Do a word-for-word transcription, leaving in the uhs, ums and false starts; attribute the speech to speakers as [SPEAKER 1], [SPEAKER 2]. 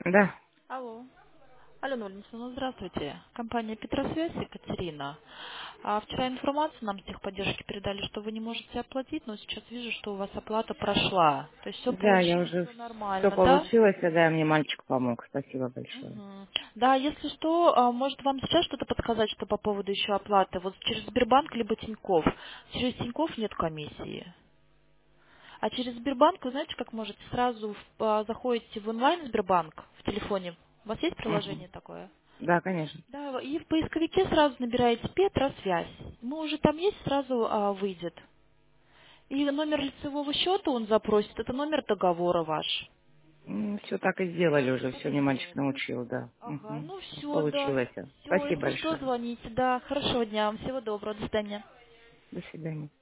[SPEAKER 1] Да,
[SPEAKER 2] Алло. Алена Валентиновна, здравствуйте. Компания Петросвязь, Екатерина. А вчера информацию нам с техподдержки передали, что вы не можете оплатить, но сейчас вижу, что у вас оплата прошла. То есть все
[SPEAKER 1] да, я
[SPEAKER 2] получилось,
[SPEAKER 1] уже
[SPEAKER 2] все
[SPEAKER 1] все
[SPEAKER 2] нормально, да?
[SPEAKER 1] получилось, а да, мне мальчик помог. Спасибо большое.
[SPEAKER 2] Мгм. Да, если что, а, может вам сейчас что-то подсказать, что по поводу еще оплаты? Вот через Сбербанк либо Тинькофф. Через Тинькофф нет комиссии. А через Сбербанк, вы знаете, как можете сразу в- а, заходите в онлайн Сбербанк в телефоне. У вас есть
[SPEAKER 1] Мгм.
[SPEAKER 2] приложение такое?
[SPEAKER 1] Да, конечно.
[SPEAKER 2] Да, и в поисковике сразу набираете Петросвязь. Мы уже там есть, сразу а, выйдет. И номер лицевого счета он запросит, это номер договора ваш.
[SPEAKER 1] Все так и сделали уже,
[SPEAKER 2] Так
[SPEAKER 1] все
[SPEAKER 2] и
[SPEAKER 1] мне мальчик
[SPEAKER 2] сделали, да?
[SPEAKER 1] научил, да.
[SPEAKER 2] Ага,
[SPEAKER 1] Мгм.
[SPEAKER 2] ну все, да.
[SPEAKER 1] Получилось.
[SPEAKER 2] Все,
[SPEAKER 1] Спасибо
[SPEAKER 2] если что,
[SPEAKER 1] большое.
[SPEAKER 2] звоните. Да, хорошего дня вам, всего доброго, до свидания.
[SPEAKER 1] До свидания.